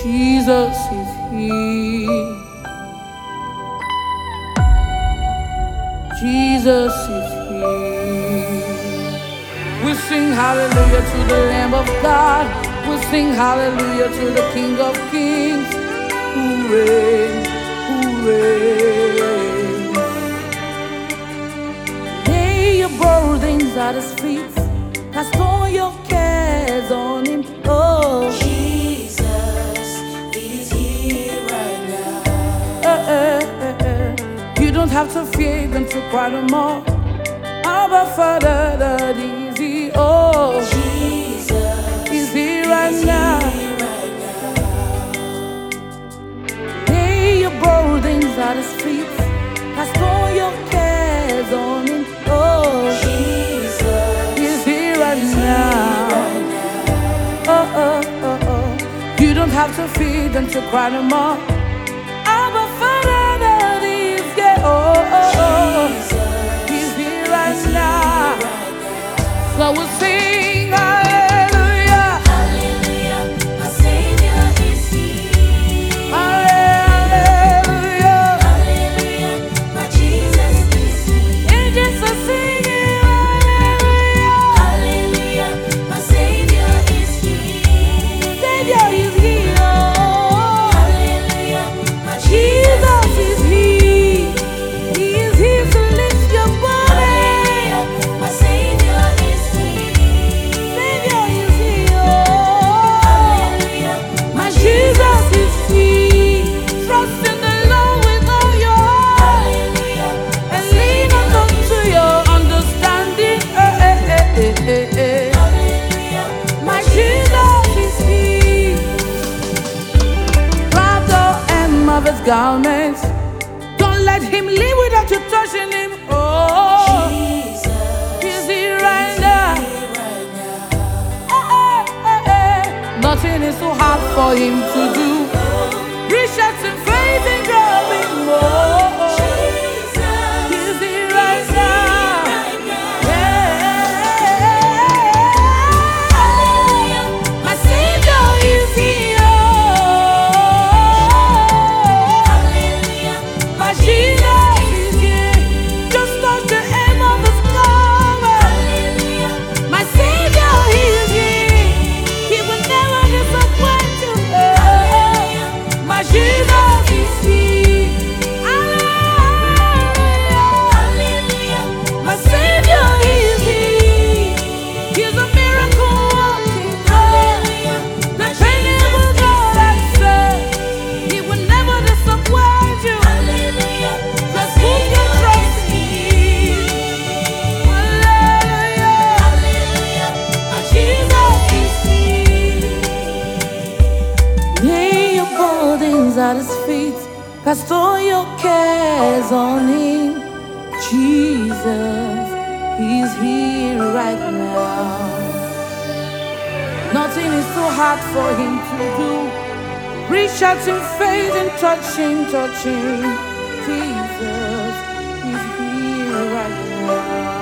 Jesus is here. Jesus is here. We sing hallelujah to the Lamb of God. We sing hallelujah to the King of Kings, who reigns, who reigns. Lay your burdens at His feet, cast all your cares on Him. Oh, Jesus is here right now. You don't have to fear them to cry no more. Abba Father, that easy. Oh, Jesus is here right now. here right now. Lay your burdens at His feet, cast all your cares on Him. Oh, Jesus He's here right now. right now. Oh, oh, oh, oh. You don't have to feed them to cry no more. Abba Father, that is, yeah. Oh, oh, oh. He's here right now. So we'll sing hallelujah. Hallelujah, my Savior is here. Hallelujah. Hallelujah, my Jesus is here. Angels are singing hallelujah. Hallelujah, my Savior is here. Savior is here. Hallelujah, my Jesus is here. He is here to lift your body. Hallelujah, my Savior is here. Savior is here. Hallelujah, My Jesus is here. Trust in the Lord with all your heart hallelujah, and lean not unto your understanding. hallelujah, My Jesus is here. Grab the hem of His garments. Don't let Him leave without you touching Him. Oh, Jesus He's here right now. here right now. Nothing is too hard for Him to do. Reach out in faith and grab Him more. He's here right now. Yeah. My Savior is here. My Jesus is here. Just touch the hem of His garment. My Savior is here. He will never disappoint you. My Jesus is here. Hallelujah. My Savior is here. He's a miracle working God. Dependable God, I say. He will never disappoint you. Just put your trust in Him. Hallelujah. My Jesus is here. Lay your burdens at His feet, cast all your cares on Him. Jesus, He's here right now. Nothing is too hard for Him to do. Reach out in faith and touch Him, touch Him. Jesus, He's here right now.